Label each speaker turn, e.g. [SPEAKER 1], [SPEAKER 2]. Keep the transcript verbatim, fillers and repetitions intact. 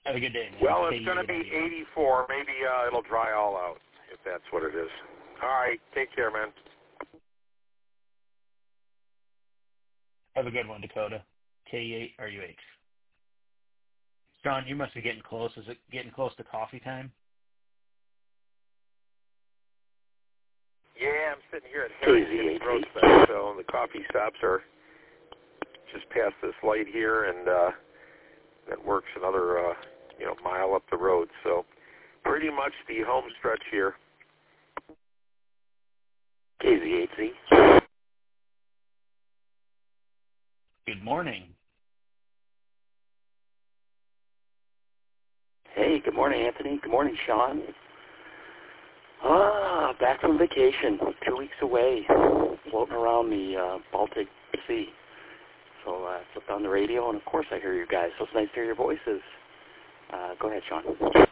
[SPEAKER 1] Have a good day, man.
[SPEAKER 2] Well,
[SPEAKER 1] K
[SPEAKER 2] it's going to
[SPEAKER 1] E
[SPEAKER 2] be
[SPEAKER 1] eight.
[SPEAKER 2] eighty-four. Maybe uh, it'll dry all out, if that's what it is. All right. Take care, man.
[SPEAKER 1] Have a good one, Dakota. K E eight R U H. John, you must be getting close. Is it getting close to coffee time?
[SPEAKER 2] Yeah, I'm sitting here at Harrington Grossbeck, so the coffee stops are just past this light here, and uh, that works another uh, you know mile up the road. So pretty much the home stretch here. K Z eight Z.
[SPEAKER 1] Good morning.
[SPEAKER 3] Hey, good morning, Anthony. Good morning, Sean. Ah, back from vacation, two weeks away, floating around the uh, Baltic Sea. So I uh, flipped on the radio, and of course I hear you guys, so it's nice to hear your voices. Uh, go ahead, Sean.